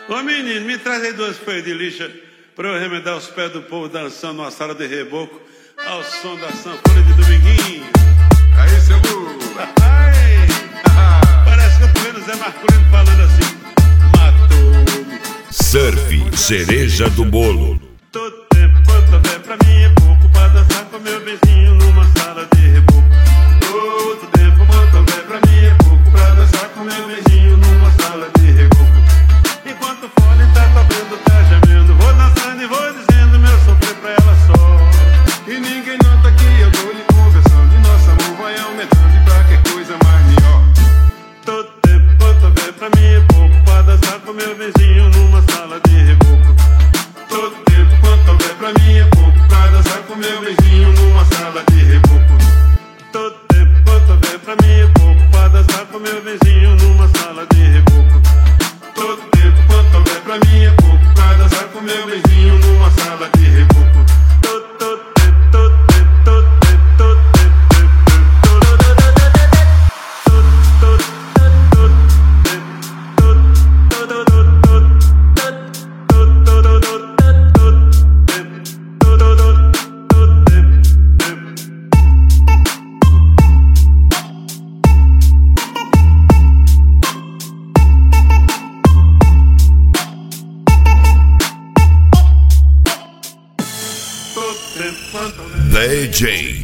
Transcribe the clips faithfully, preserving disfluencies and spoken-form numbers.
Ô menino, me traz aí duas folhas de lixa pra eu remendar os pés do povo dançando numa sala de reboco ao som da sanfona de Dominguinho. Aí, seu burro. Ai, parece que eu tô vendo o Zé Marculino falando assim: matou-me. Surf, cereja do bolo. Todo tempo quanto houver pra mim é pouco pra dançar com meu vizinho numa sala de reboco. Todo tempo quanto houver pra mim é pouco pra dançar com meu vizinho numa sala de reboco. Enquanto o fone tá tocando, tá gemendo, vou dançando e vou dizendo meu sofrer pra ela só. E ninguém nota que eu tô lhe conversando e nosso amor vai aumentando e pra que coisa mais melhor. Todo tempo quanto houver pra mim é pouco pra dançar com meu vizinho numa sala de reboco. Todo tempo quanto houver pra mim é pouco pra dançar com meu vizinho numa sala de reboco. Todo tempo quanto houver pra mim é pouco pra dançar com meu vizinho numa sala de reboco. Todo tempo quanto houver pra mim é pouco pra dançar com meu vizinho numa sala de reboco. Todo, todo tempo, todo tempo, todo tempo, todo tempo, todo D J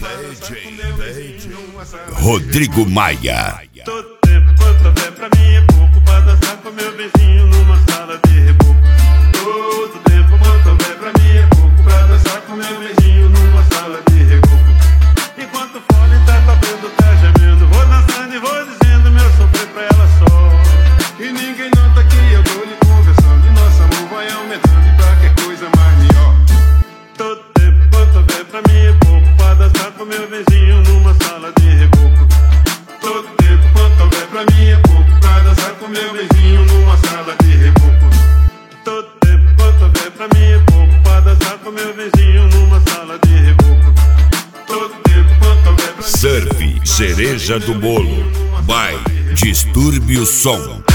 Rodrigo Maia. Todo tempo quanto houver pra mim é pouco pra dançar com meu vizinho numa sala de reboco. Todo tempo quanto houver pra mim é pouco pra dançar com meu vizinho numa sala de reboco. Enquanto o fone tá tocando, tá gemendo, vou dançando e vou dizendo meu sofrer pra ela só. E ninguém nota que eu tô lhe conversando e nosso amor vai aumentando e pra que coisa mais melhor. Todo tempo quanto houver pra mim é pouco pra dançar com meu vizinho numa sala de reboco. Todo tempo quanto houver pra mim é pouco pra dançar com meu vizinho numa sala de reboco. Todo tempo quanto houver pra mim é pouco pra dançar com meu vizinho numa sala de reboco. Todo tempo quanto houver pra mim Surf, cereja do bolo. By Distúrbio Som.